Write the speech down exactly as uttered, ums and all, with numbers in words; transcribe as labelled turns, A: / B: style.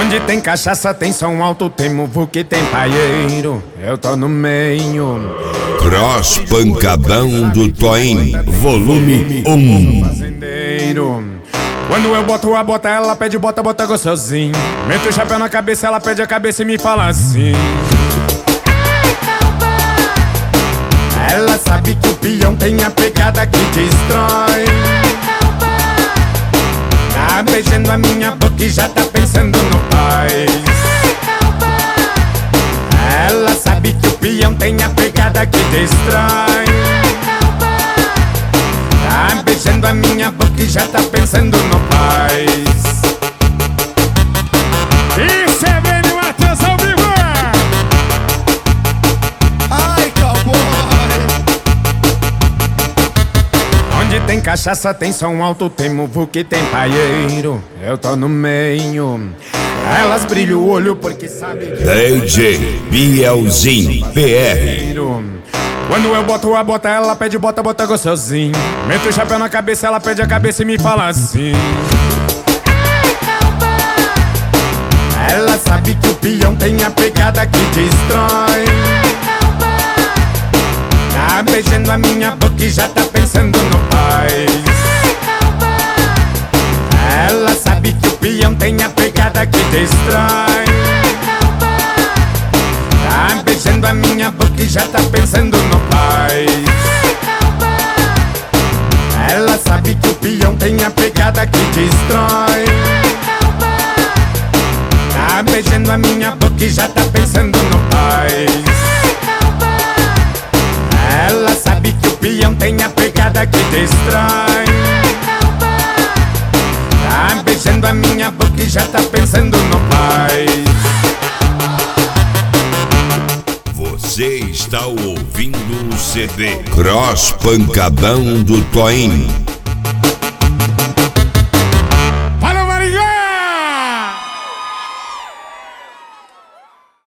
A: Onde tem cachaça, tem som alto, tem muvuca e tem paieiro. Eu tô no meio.
B: Cross Pancadão do Toim, volume um.
A: Fazendeiro. Quando eu boto a bota, ela pede bota, bota gostosinho. Meto o chapéu na cabeça, ela pede a cabeça e me fala assim. Ela sabe que o peão tem a pegada que destrói. Tá beijando a minha boca e já tá pensando no paz. Ela sabe que o peão tem a pegada que destrói. Tá beijando a minha boca e já tá pensando no paz. Isso é bem no Matheus ao vivo.
C: Ai, cowboy.
A: Onde tem cachaça, tem som alto, tem muvuca e tem paieiro. Eu tô no meio. Elas brilham o olho porque sabem que
B: D J Bielzinho P R.
A: Quando eu boto a bota, ela pede bota, bota gostosinho. Meto o chapéu na cabeça, ela pede a cabeça e me fala assim. Ela sabe que o peão tem a pegada que destrói. Tá beijando a minha boca e já tá pensando no paz. Ela sabe que o peão tem a pegada que destrói. Tá beijando a minha boca e já tá pensando no paz. Ela sabe que o peão tem a pegada que destrói. Tá beijando a minha boca e já tá pensando no paz. Ela sabe que o peão tem a pegada que destrói. Tá beijando a minha boca e já tá pensando no paz.
B: Você está ouvindo o C D Cross Pancadão do Toim.